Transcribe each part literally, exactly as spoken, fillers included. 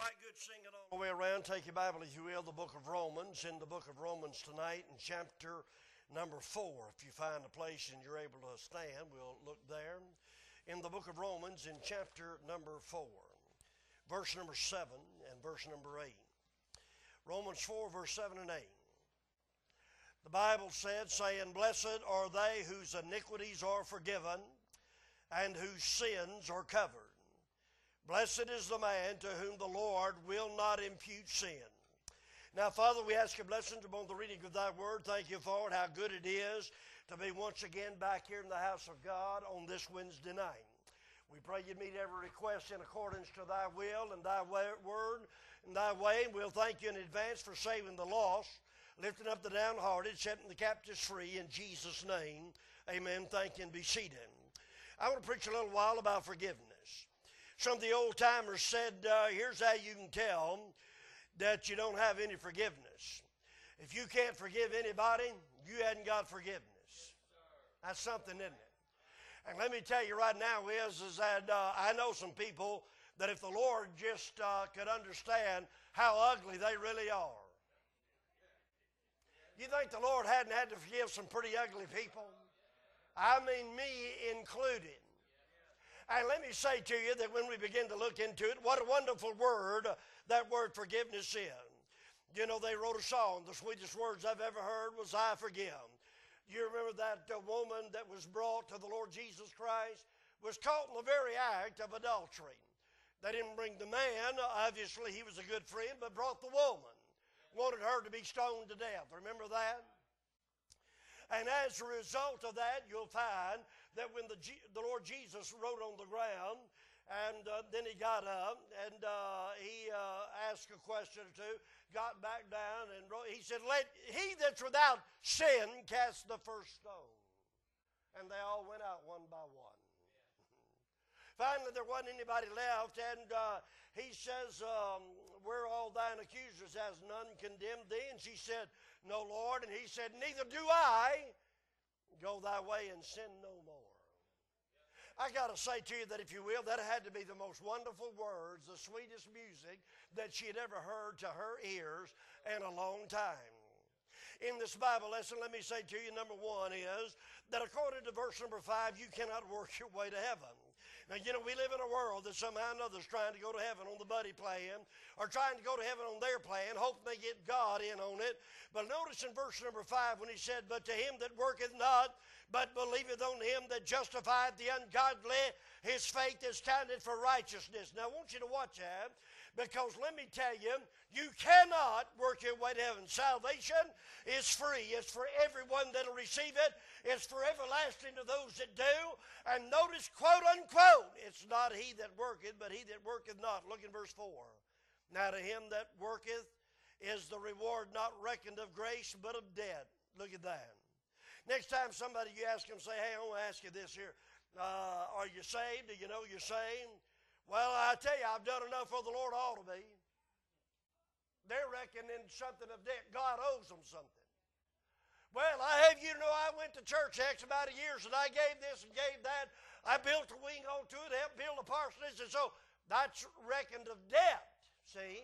right, good singing all the way around. Take your Bible, if you will, the book of Romans. In the book of Romans tonight, in chapter number four. If you find a place and you're able to stand, we'll look there. In the book of Romans, in chapter number four, verse number seven and verse number eight. Romans four, verse seven and eight. The Bible said, saying, Blessed are they whose iniquities are forgiven and whose sins are covered. Blessed is the man to whom the Lord will not impute sin. Now, Father, we ask your blessings upon the reading of thy word. Thank you for it, how good it is to be once again back here in the house of God on this Wednesday night. We pray you meet every request in accordance to thy will and thy word and thy way. And we'll thank you in advance for saving the lost, lifting up the downhearted, setting the captives free. In Jesus' name, amen. Thank you and be seated. I want to preach a little while about forgiveness. Some of the old timers said, uh, here's how you can tell that you don't have any forgiveness. If you can't forgive anybody, you hadn't got forgiveness. That's something, isn't it? And let me tell you right now is, is that uh, I know some people that if the Lord just uh, could understand how ugly they really are. You think the Lord hadn't had to forgive some pretty ugly people? I mean, me included. And let me say to you that when we begin to look into it, what a wonderful word that word forgiveness is. You know, they wrote a song, the sweetest words I've ever heard was, I forgive. You remember that uh, woman that was brought to the Lord Jesus Christ was caught in the very act of adultery. They didn't bring the man. Obviously, he was a good friend, but brought the woman. Wanted her to be stoned to death. Remember that? And as a result of that, you'll find that when the, G- the Lord Jesus wrote on the ground, and uh, then he got up, and uh, he uh, asked a question or two, got back down, and wrote, he said, let he that's without sin cast the first stone. And they all went out one by one. Finally, there wasn't anybody left, and uh, he says, um, where are all thine accusers? Has none condemned thee? And she said, no, Lord. And he said, neither do I. Go thy way and sin no more. I got to say to you that, if you will, that had to be the most wonderful words, the sweetest music that she had ever heard to her ears in a long time. In this Bible lesson, let me say to you, number one is that according to verse number five, you cannot work your way to heaven. Now, you know, we live in a world that somehow or another is trying to go to heaven on the buddy plan, or trying to go to heaven on their plan, hoping they get God in on it. But notice in verse number five when he said, but to him that worketh not, but believeth on him that justifieth the ungodly, his faith is counted for righteousness. Now, I want you to watch that, because let me tell you, you cannot work your way to heaven. Salvation is free. It's for everyone that will receive it. It's for everlasting to those that do. And notice, quote unquote, it's not he that worketh, but he that worketh not. Look in verse four. Now to him that worketh is the reward not reckoned of grace, but of debt. Look at that. Next time somebody you ask them, say, hey, I want to ask you this here. Uh, are you saved? Do you know you're saved? Well, I tell you, I've done enough for the Lord, I ought to be. They're reckoning something of debt. God owes them something. Well, I have you to know I went to church X amount of years, and I gave this and gave that. I built a wing onto it, helped build a parsonage, and so that's reckoned of debt, see?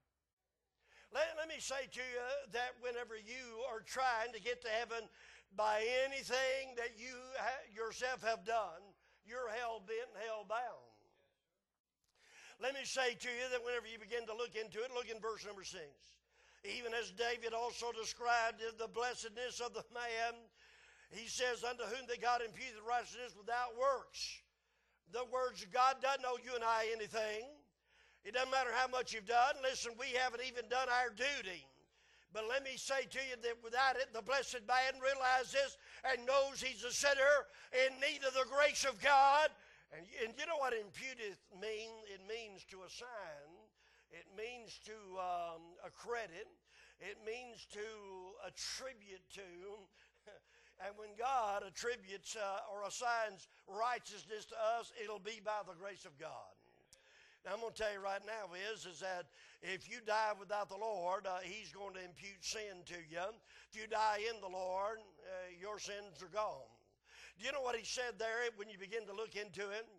Let, let me say to you that whenever you are trying to get to heaven by anything that you ha- yourself have done, you're hell-bent and hell-bound. Let me say to you that whenever you begin to look into it, look in verse number six. Even as David also described the blessedness of the man, he says, unto whom that God imputed righteousness without works. The words, God doesn't owe you and I anything. It doesn't matter how much you've done. Listen, we haven't even done our duty. But let me say to you that without it, the blessed man realizes and knows he's a sinner in need of the grace of God. And, and you know what imputeth mean? It means to assign. It means to um, accredit. It means to attribute to. And when God attributes uh, or assigns righteousness to us, it'll be by the grace of God. Now, I'm going to tell you right now is, is that if you die without the Lord, uh, he's going to impute sin to you. If you die in the Lord, uh, your sins are gone. Do you know what he said there when you begin to look into it?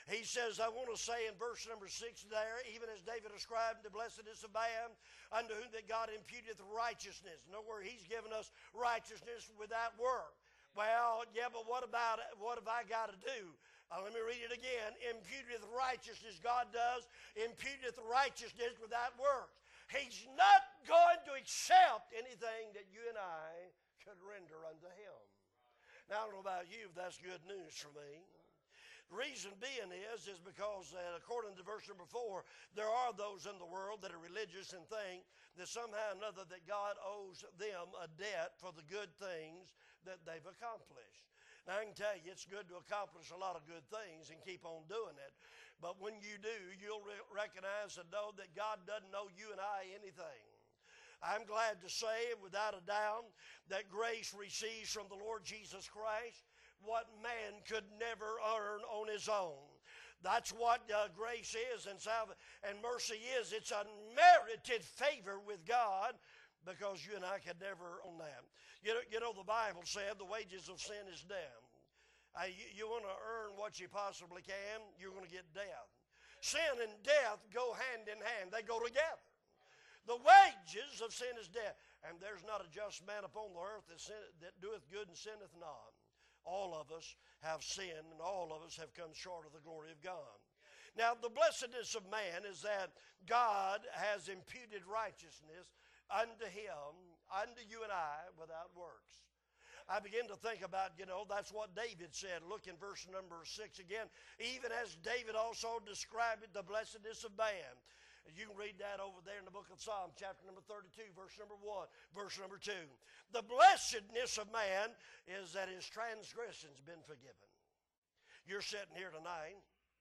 He says, I want to say in verse number six there, even as David ascribed the blessedness of man, unto whom that God imputeth righteousness. Nowhere he's given us righteousness without work. Well, yeah, but what about it? What have I got to do? Uh, let me read it again. Imputeth righteousness, God does. Imputeth righteousness without works. He's not going to accept anything that you and I could render unto him. Now, I don't know about you, if that's good news for me. The reason being is, is because uh, according to verse number four, there are those in the world that are religious and think that somehow or another that God owes them a debt for the good things that they've accomplished. Now, I can tell you, it's good to accomplish a lot of good things and keep on doing it. But when you do, you'll re- recognize and know that God doesn't owe you and I anything. I'm glad to say, without a doubt, that grace receives from the Lord Jesus Christ what man could never earn on his own. That's what uh, grace is and salve and mercy is. It's unmerited favor with God, because you and I could never own that. You know, you know the Bible said the wages of sin is death. Uh, you you want to earn what you possibly can, you're going to get death. Sin and death go hand in hand. They go together. The wages of sin is death. And there's not a just man upon the earth that, sin, that doeth good and sinneth not. All of us have sinned, and all of us have come short of the glory of God. Now, the blessedness of man is that God has imputed righteousness unto him, unto you and I, without works. I begin to think about, you know, that's what David said. Look in verse number six again. Even as David also described it, the blessedness of man. You can read that over there in the book of Psalms, chapter number thirty-two, verse number one, verse number two. The blessedness of man is that his transgressions been forgiven. You're sitting here tonight.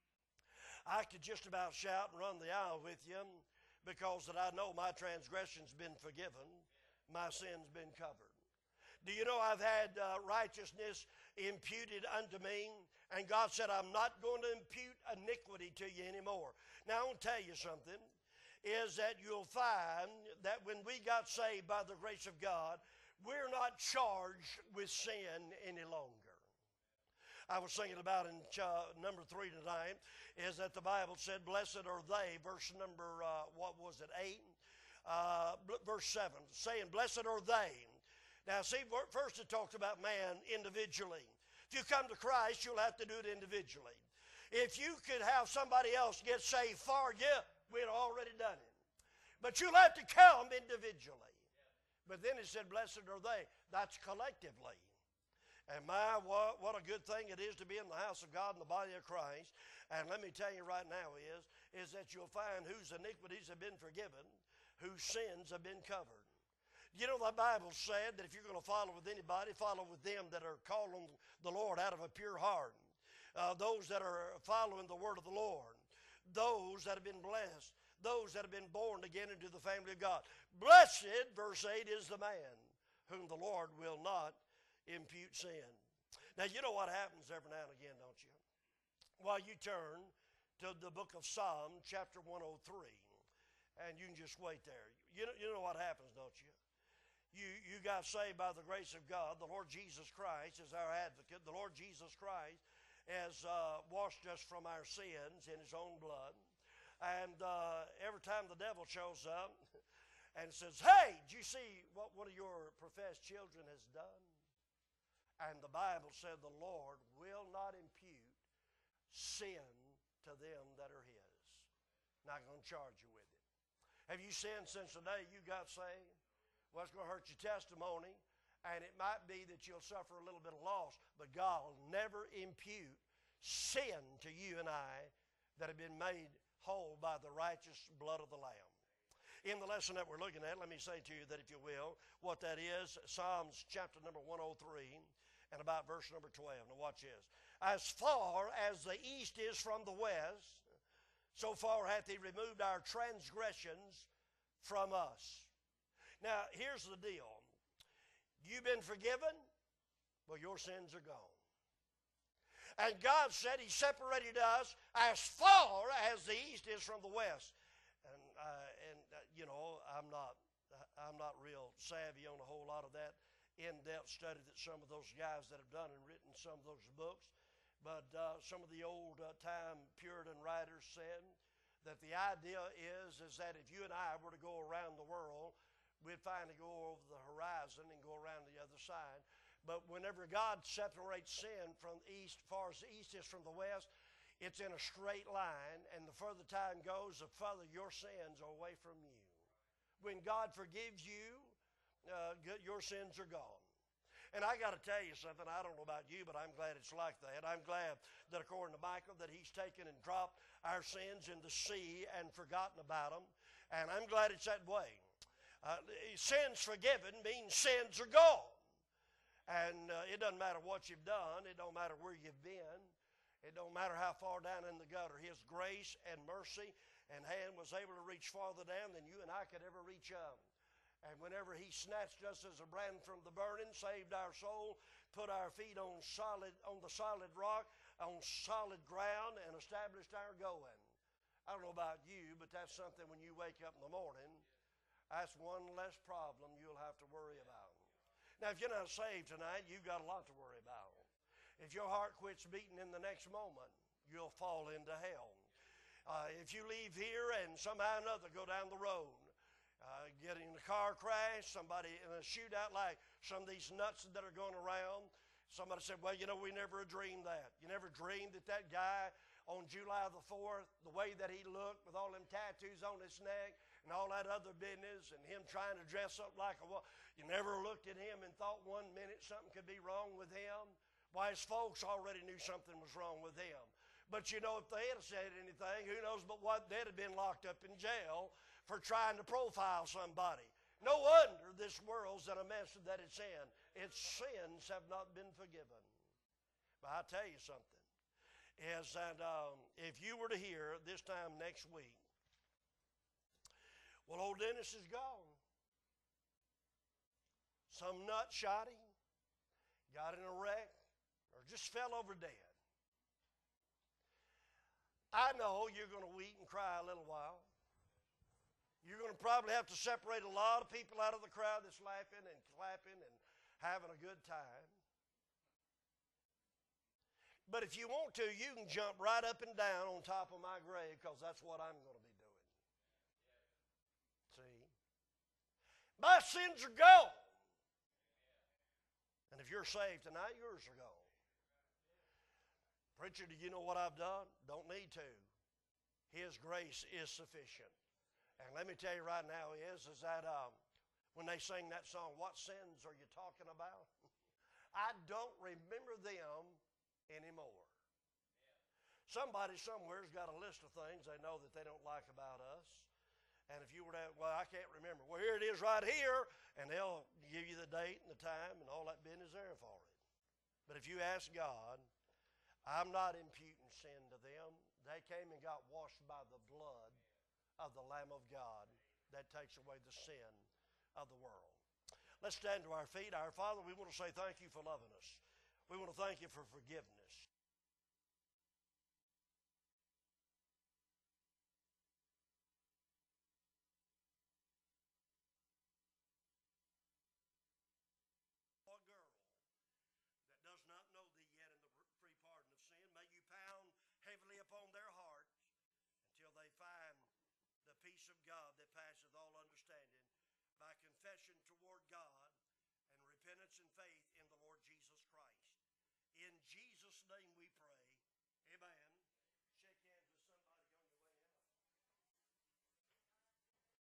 I could just about shout and run the aisle with you because that I know my transgressions been forgiven. My sin's been covered. Do you know I've had uh, righteousness imputed unto me? And God said, I'm not going to impute iniquity to you anymore. Now, I want to tell you something, is that you'll find that when we got saved by the grace of God, we're not charged with sin any longer. I was thinking about in uh, number three tonight, is that the Bible said, blessed are they, verse number, uh, what was it, eight? Uh, verse seven, saying, blessed are they. Now, see, first it talks about man individually. If you come to Christ, you'll have to do it individually. If you could have somebody else get saved for you, we'd already done it. But you'll have to come individually. But then it said, blessed are they. That's collectively. And my, what, what a good thing it is to be in the house of God in the body of Christ. And let me tell you right now is, is that you'll find whose iniquities have been forgiven, whose sins have been covered. You know, the Bible said that if you're going to follow with anybody, follow with them that are calling the Lord out of a pure heart. Uh, those that are following the word of the Lord. Those that have been blessed. Those that have been born again into the family of God. Blessed, verse eight, is the man whom the Lord will not impute sin. Now, you know what happens every now and again, don't you? While you turn to the book of Psalm, chapter one oh three, and you can just wait there. You know, you know what happens, don't you? You, you got saved by the grace of God. The Lord Jesus Christ is our advocate. The Lord Jesus Christ has uh, washed us from our sins in his own blood. And uh, every time the devil shows up and says, hey, did you see what one of your professed children has done? And the Bible said the Lord will not impute sin to them that are his. Not going to charge you with it. Have you sinned since the day you got saved? Well, it's going to hurt your testimony, and it might be that you'll suffer a little bit of loss, but God will never impute sin to you and I that have been made whole by the righteous blood of the Lamb. In the lesson that we're looking at, let me say to you that if you will, what that is, Psalms chapter number one oh three and about verse number twelve. Now watch this. As far as the east is from the west, so far hath he removed our transgressions from us. Now, here's the deal. You've been forgiven, well, your sins are gone. And God said he separated us as far as the east is from the west. And, uh, and uh, you know, I'm not, I'm not real savvy on a whole lot of that in-depth study that some of those guys that have done and written some of those books. But uh, some of the old uh, time Puritan writers said that the idea is, is that if you and I were to go around the world, we'd finally go over the horizon and go around the other side. But whenever God separates sin from the east, far as the east is from the west, it's in a straight line, and the further time goes, the further your sins are away from you. When God forgives you, uh, your sins are gone. And I got to tell you something, I don't know about you, but I'm glad it's like that. I'm glad that according to Michael, that he's taken and dropped our sins in the sea and forgotten about them. And I'm glad it's that way. Uh, sins forgiven means sins are gone. And uh, it doesn't matter what you've done. It don't matter where you've been. It don't matter how far down in the gutter. His grace and mercy and hand was able to reach farther down than you and I could ever reach up. And whenever he snatched us as a brand from the burning, saved our soul, put our feet on solid, on the solid rock, on solid ground, and established our going. I don't know about you, but that's something when you wake up in the morning, that's one less problem you'll have to worry about. Now, if you're not saved tonight, you've got a lot to worry about. If your heart quits beating in the next moment, you'll fall into hell. Uh, if you leave here and somehow or another go down the road, Uh, get in a car crash, somebody in a shootout like some of these nuts that are going around. Somebody said, well, you know, we never dreamed that. You never dreamed that that guy on July the fourth, the way that he looked with all them tattoos on his neck and all that other business and him trying to dress up like a, you never looked at him and thought one minute something could be wrong with him. Why, his folks already knew something was wrong with him. But you know, if they had said anything, who knows but what, they'd have been locked up in jail for trying to profile somebody. No wonder this world's in a mess that it's in. Its sins have not been forgiven. But I'll tell you something, is that um, if you were to hear this time next week, well, old Dennis is gone. Some nut shot him, got in a wreck, or just fell over dead. I know you're going to weep and cry a little while. You're going to probably have to separate a lot of people out of the crowd that's laughing and clapping and having a good time. But if you want to, you can jump right up and down on top of my grave, because that's what I'm going to be doing. See? My sins are gone. And if you're saved tonight, yours are gone. Preacher, do you know what I've done? Don't need to. His grace is sufficient. And let me tell you right now is, is that um, when they sing that song, what sins are you talking about? I don't remember them anymore. Somebody somewhere's got a list of things they know that they don't like about us. And if you were to, well, I can't remember. Well, here it is right here. And they'll give you the date and the time and all that business there for it. But if you ask God, I'm not imputing sin to them. They came and got washed by the blood of the Lamb of God that takes away the sin of the world. Let's stand to our feet. Our Father, we want to say thank you for loving us. We want to thank you for forgiveness. Or girl that does not know thee yet in the free pardon of sin, may you pound heavily upon their hearts until they find the peace of God that passeth all understanding by confession toward God and repentance and faith in the Lord Jesus Christ. In Jesus' name we pray.